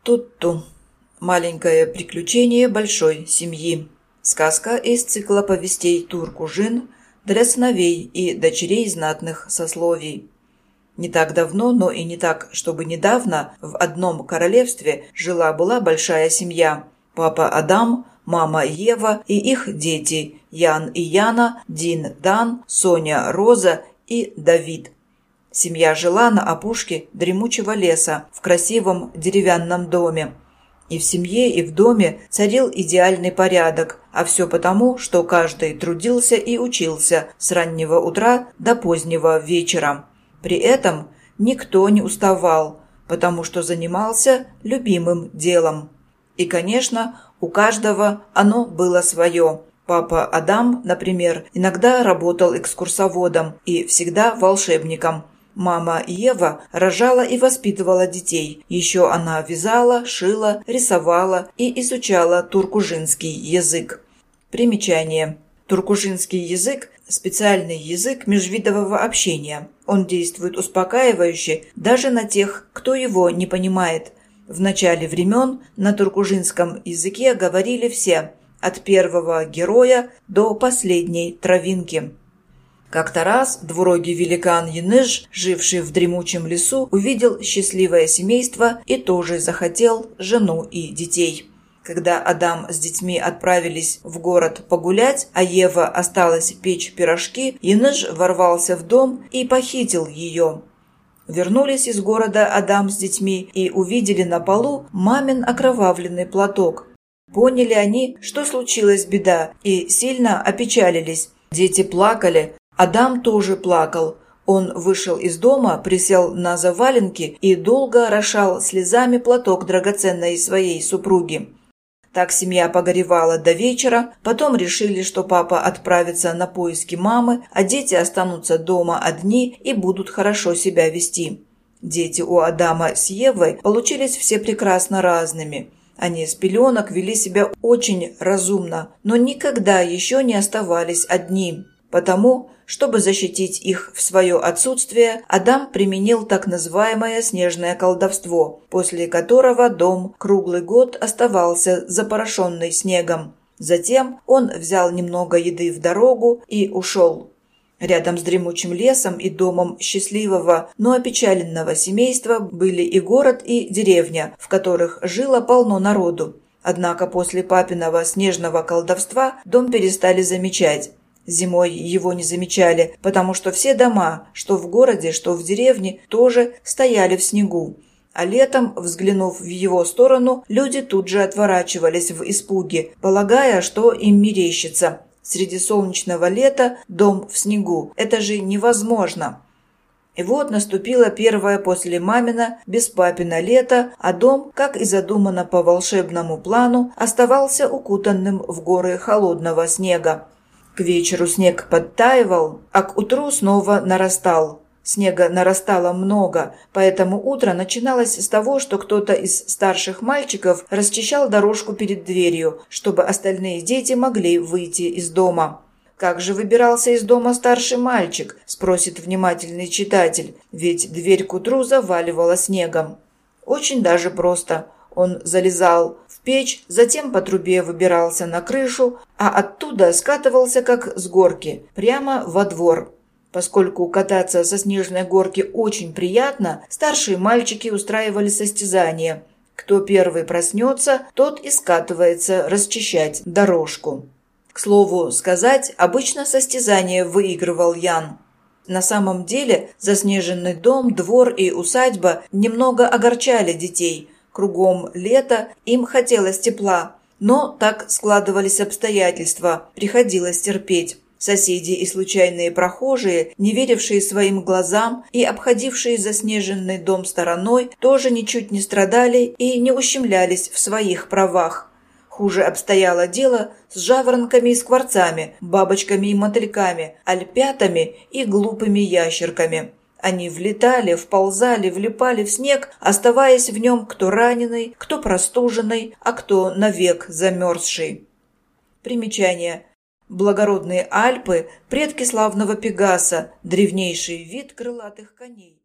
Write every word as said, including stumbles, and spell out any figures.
Тутту. Маленькое приключение большой семьи. Сказка из цикла повестей Турку-Жин для сыновей и дочерей знатных сословий. Не так давно, но и не так, чтобы недавно, в одном королевстве жила-была большая семья. Папа Адам, мама Ева и их дети Ян и Яна, Дин, Дан, Соня, Роза и Давид. Семья жила на опушке дремучего леса в красивом деревянном доме. И в семье, и в доме царил идеальный порядок, а все потому, что каждый трудился и учился с раннего утра до позднего вечера. При этом никто не уставал, потому что занимался любимым делом. И, конечно, у каждого оно было свое. Папа Адам, например, иногда работал экскурсоводом и всегда волшебником. Мама Ева рожала и воспитывала детей. Еще она вязала, шила, рисовала и изучала туркужинский язык. Примечание. Туркужинский язык – специальный язык межвидового общения. Он действует успокаивающе даже на тех, кто его не понимает. В начале времен на туркужинском языке говорили все, от первого героя до последней травинки. Как-то раз двурогий великан Яныш, живший в дремучем лесу, увидел счастливое семейство и тоже захотел жену и детей. Когда Адам с детьми отправились в город погулять, а Ева осталась печь пирожки, Яныш ворвался в дом и похитил ее. Вернулись из города Адам с детьми и увидели на полу мамин окровавленный платок. Поняли они, что случилась беда, и сильно опечалились. Дети плакали. Адам тоже плакал. Он вышел из дома, присел на заваленки и долго орошал слезами платок драгоценной своей супруги. Так семья погоревала до вечера, потом решили, что папа отправится на поиски мамы, а дети останутся дома одни и будут хорошо себя вести. Дети у Адама с Евой получились все прекрасно разными. Они с пеленок вели себя очень разумно, но никогда еще не оставались одни. Потому, чтобы защитить их в свое отсутствие, Адам применил так называемое снежное колдовство, после которого дом круглый год оставался запорошенный снегом. Затем он взял немного еды в дорогу и ушел. Рядом с дремучим лесом и домом счастливого, но опечаленного семейства были и город, и деревня, в которых жило полно народу. Однако после папиного снежного колдовства дом перестали замечать. Зимой его не замечали, потому что все дома, что в городе, что в деревне, тоже стояли в снегу. А летом, взглянув в его сторону, люди тут же отворачивались в испуге, полагая, что им мерещится. Среди солнечного лета дом в снегу – это же невозможно. И вот наступило первое после мамина, без папина лето, а дом, как и задумано по волшебному плану, оставался укутанным в горы холодного снега. К вечеру снег подтаивал, а к утру снова нарастал. Снега нарастало много, поэтому утро начиналось с того, что кто-то из старших мальчиков расчищал дорожку перед дверью, чтобы остальные дети могли выйти из дома. «Как же выбирался из дома старший мальчик?» – спросит внимательный читатель, ведь дверь к утру заваливала снегом. Очень даже просто. Он залезал в печь, затем по трубе выбирался на крышу, а оттуда скатывался, как с горки, прямо во двор. Поскольку кататься со снежной горки очень приятно, старшие мальчики устраивали состязания. Кто первый проснется, тот и скатывается расчищать дорожку. К слову сказать, обычно состязание выигрывал Ян. На самом деле заснеженный дом, двор и усадьба немного огорчали детей. Кругом лето, им хотелось тепла, но так складывались обстоятельства, приходилось терпеть. Соседи и случайные прохожие, не верившие своим глазам и обходившие заснеженный дом стороной, тоже ничуть не страдали и не ущемлялись в своих правах. Хуже обстояло дело с жаворонками и скворцами, бабочками и мотыльками, альпятами и глупыми ящерками. Они влетали, вползали, влипали в снег, оставаясь в нем кто раненый, кто простуженный, а кто навек замерзший. Примечание. Благородные Альпы – предки славного Пегаса, древнейший вид крылатых коней.